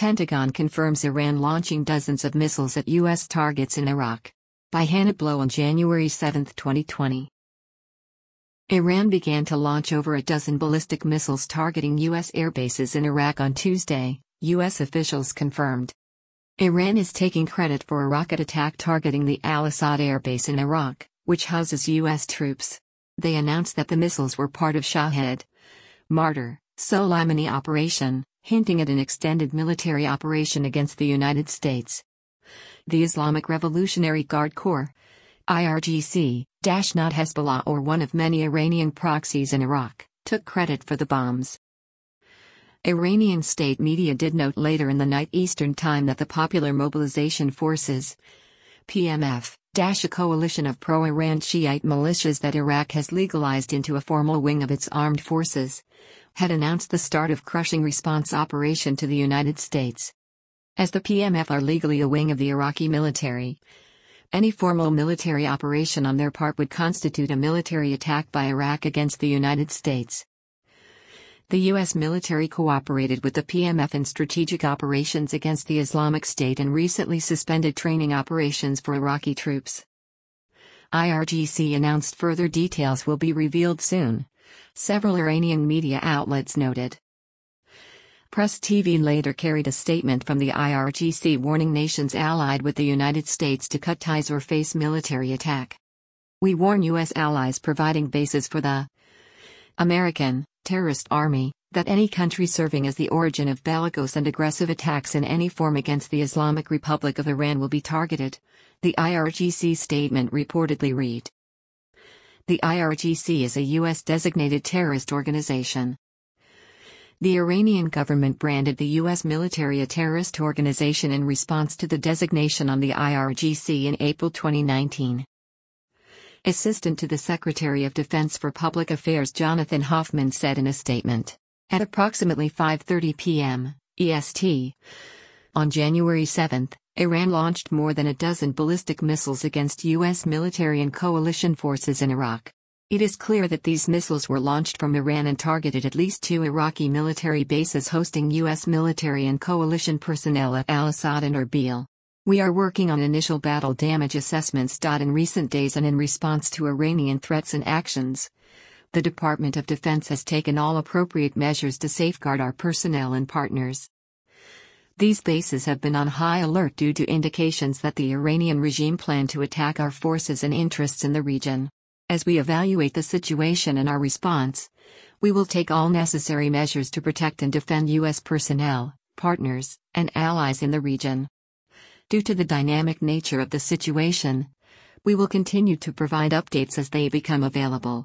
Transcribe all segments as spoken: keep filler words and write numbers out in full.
Pentagon confirms Iran launching dozens of missiles at U S targets in Iraq. By Hannah Blow on January seventh, twenty twenty. Iran began to launch over a dozen ballistic missiles targeting U S airbases in Iraq on Tuesday, U S officials confirmed. Iran is taking credit for a rocket attack targeting the Al-Assad airbase in Iraq, which houses U S troops. They announced that the missiles were part of Shahed, Martyr, Soleimani operation, hinting at an extended military operation against the United States. The Islamic Revolutionary Guard Corps, I R G C, not Hezbollah or one of many Iranian proxies in Iraq, took credit for the bombs. Iranian state media did note later in the night Eastern Time that the Popular Mobilization Forces, P M F, a coalition of pro-Iran Shiite militias that Iraq has legalized into a formal wing of its armed forces, had announced the start of crushing response operation to the United States. As the P M F are legally a wing of the Iraqi military, any formal military operation on their part would constitute a military attack by Iraq against the United States. The U S military cooperated with the P M F in strategic operations against the Islamic State and recently suspended training operations for Iraqi troops. I R G C announced further details will be revealed soon, several Iranian media outlets noted. Press T V later carried a statement from the I R G C warning nations allied with the United States to cut ties or face military attack. We warn U S allies providing bases for the American terrorist army that any country serving as the origin of bellicose and aggressive attacks in any form against the Islamic Republic of Iran will be targeted, the I R G C statement reportedly read. The I R G C is a U S designated terrorist organization. The Iranian government branded the U S military a terrorist organization in response to the designation on the I R G C in April twenty nineteen. Assistant to the Secretary of Defense for Public Affairs Jonathan Hoffman said in a statement, at approximately five thirty p m E S T, on January seventh, Iran launched more than a dozen ballistic missiles against U S military and coalition forces in Iraq. It is clear that these missiles were launched from Iran and targeted at least two Iraqi military bases hosting U S military and coalition personnel at Al-Assad and Erbil. We are working on initial battle damage assessments. In recent days and in response to Iranian threats and actions, the Department of Defense has taken all appropriate measures to safeguard our personnel and partners. These bases have been on high alert due to indications that the Iranian regime planned to attack our forces and interests in the region. As we evaluate the situation and our response, we will take all necessary measures to protect and defend U S personnel, partners, and allies in the region. Due to the dynamic nature of the situation, we will continue to provide updates as they become available.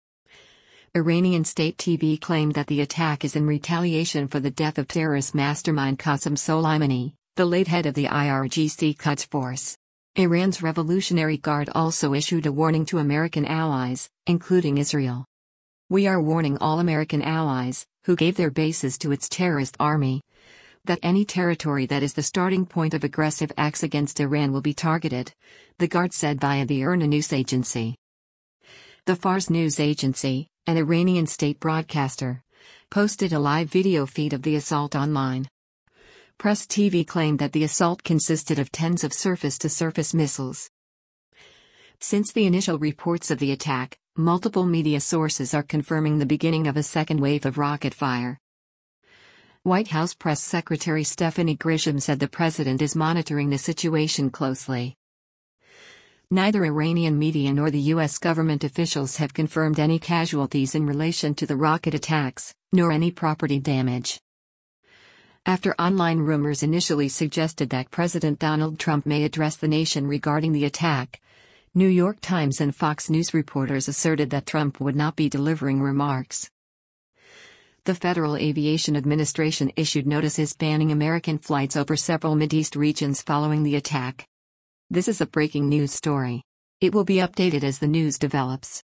Iranian state T V claimed that the attack is in retaliation for the death of terrorist mastermind Qasem Soleimani, the late head of the I R G C Quds Force. Iran's Revolutionary Guard also issued a warning to American allies, including Israel. We are warning all American allies, who gave their bases to its terrorist army, that any territory that is the starting point of aggressive acts against Iran will be targeted, the Guard said via the IRNA news agency. The Fars news agency, an Iranian state broadcaster, posted a live video feed of the assault online. Press T V claimed that the assault consisted of tens of surface-to-surface missiles. Since the initial reports of the attack, multiple media sources are confirming the beginning of a second wave of rocket fire. White House Press Secretary Stephanie Grisham said the president is monitoring the situation closely. Neither Iranian media nor the U S government officials have confirmed any casualties in relation to the rocket attacks, nor any property damage. After online rumors initially suggested that President Donald Trump may address the nation regarding the attack, New York Times and Fox News reporters asserted that Trump would not be delivering remarks. The Federal Aviation Administration issued notices banning American flights over several Mideast regions following the attack. This is a breaking news story. It will be updated as the news develops.